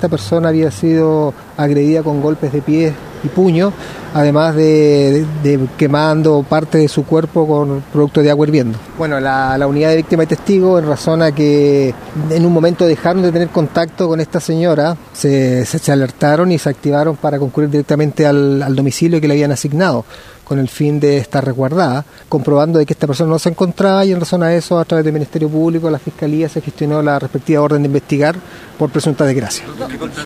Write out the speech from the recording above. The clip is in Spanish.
esta persona había sido agredida con golpes de pies y puño, además de quemando parte de su cuerpo con producto de agua hirviendo. Bueno, la unidad de víctima y testigo, en razón a que en un momento dejaron de tener contacto con esta señora, se alertaron y se activaron para concurrir directamente al domicilio que le habían asignado, con el fin de estar resguardada, comprobando de que esta persona no se encontraba, y en razón a eso, a través del Ministerio Público, la Fiscalía se gestionó la respectiva orden de investigar por presunta desgracia.